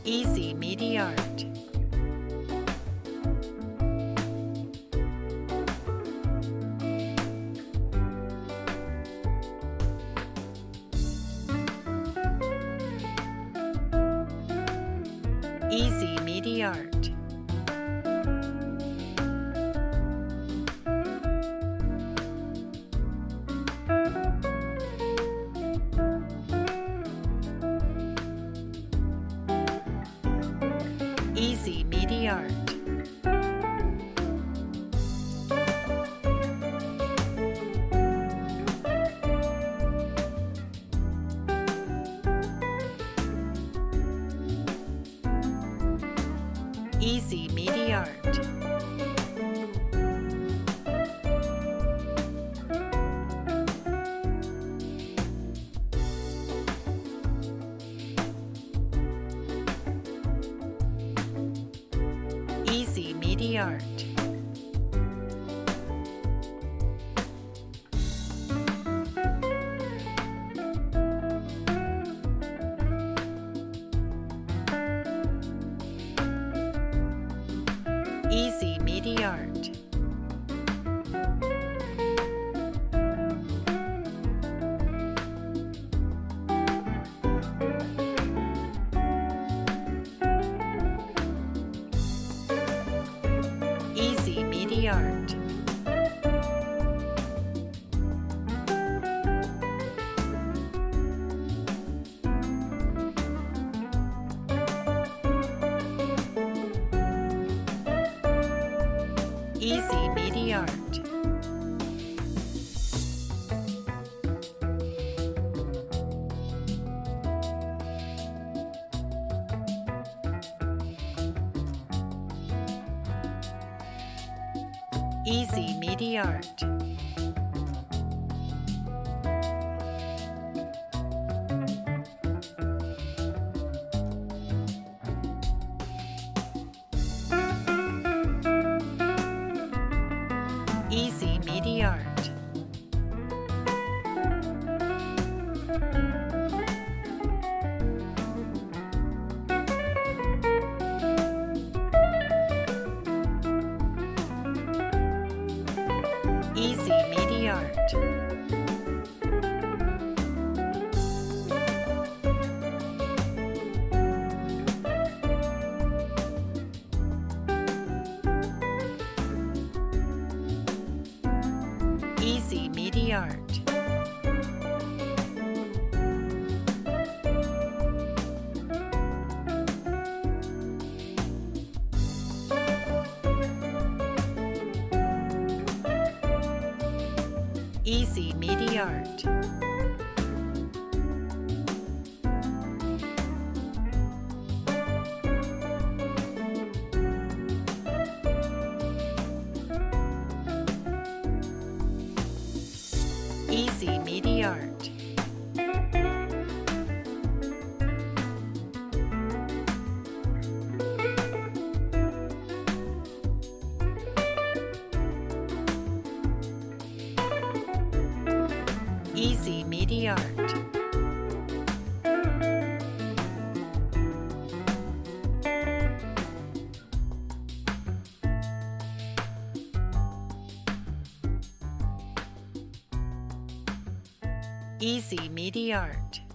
Easy Media Art. Easy Media Art. Easy Media Art. Easy Media Art. Easy Media Art. Easy Media Art. Easy Media Art. Easy Media Art. Easy Media Art. Easy Media Art. Easy Media Art. Easy Media Art. Easy Media Art. Easy Media Art. Easy Media Art. Easy Media Art.